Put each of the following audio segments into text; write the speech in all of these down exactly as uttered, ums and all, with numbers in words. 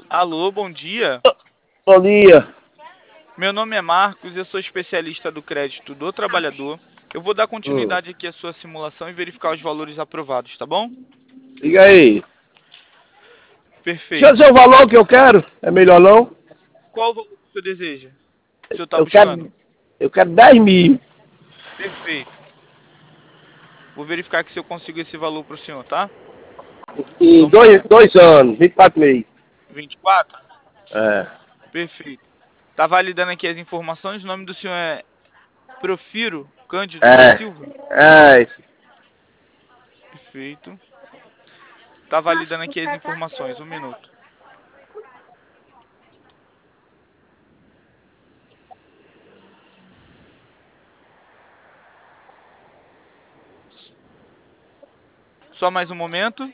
Alô, bom dia. Bom dia. Meu nome é Marcos, eu sou especialista do crédito do trabalhador. Eu vou dar Hum. continuidade aqui à sua simulação e verificar os valores aprovados, tá bom? Diga aí. Deixa eu Perfeito. dizer o valor que eu quero. É melhor não? Qual o valor que o senhor deseja? O senhor está Eu buscando? quero, eu quero dez mil. Perfeito. Vou verificar aqui se eu consigo esse valor para o senhor, tá? Só Em um dois, momento. dois anos, vinte e quatro meses. vinte e quatro? É. Perfeito. Tá validando aqui as informações. O nome do senhor é Profiro Cândido da É. Silva? É. Perfeito. Tá validando aqui as informações. Um minuto. Só mais um momento.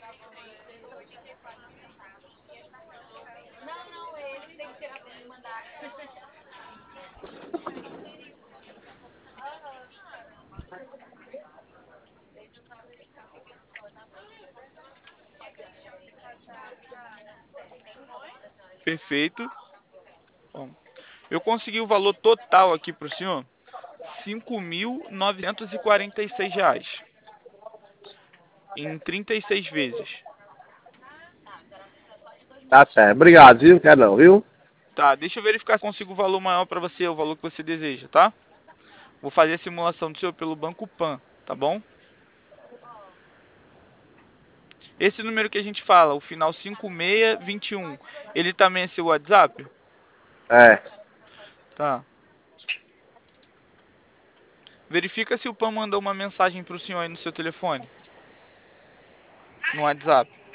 Perfeito. Bom, eu consegui o valor total aqui para o senhor, cinco mil novecentos e quarenta e seis reais, em trinta e seis vezes. Tá certo. Obrigado, viu? Não quero não, viu? Tá, deixa eu verificar se consigo o valor maior para você, o valor que você deseja, tá? Vou fazer a simulação do senhor pelo Banco Pan, tá bom? Esse número que a gente fala, o final cinco seis dois um, ele também é seu WhatsApp? É. Tá. Verifica se o Pan mandou uma mensagem para o senhor aí no seu telefone, no WhatsApp.